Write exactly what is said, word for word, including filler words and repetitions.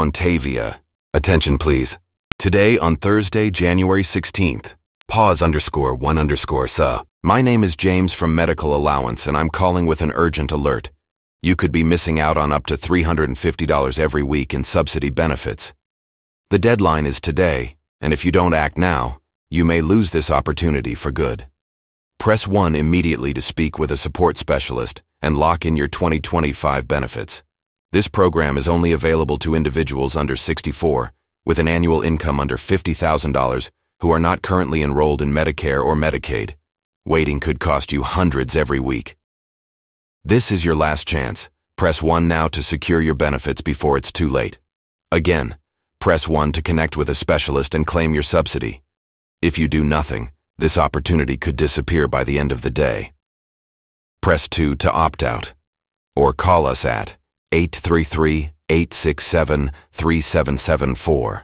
Ontavia. Attention please. Today on Thursday, January sixteenth. Pause underscore one underscore sa. My name is James from Medical Allowance and I'm calling with an urgent alert. You could be missing out on up to three hundred fifty dollars every week in subsidy benefits. The deadline is today, and if you don't act now, you may lose this opportunity for good. Press one immediately to speak with a support specialist and lock in your twenty twenty-five benefits. This program is only available to individuals under sixty-four with an annual income under fifty thousand dollars who are not currently enrolled in Medicare or Medicaid. Waiting could cost you hundreds every week. This is your last chance. Press one now to secure your benefits before it's too late. Again, press one to connect with a specialist and claim your subsidy. If you do nothing, this opportunity could disappear by the end of the day. Press two to opt out, or call us at eight three three, eight six seven, three seven seven four.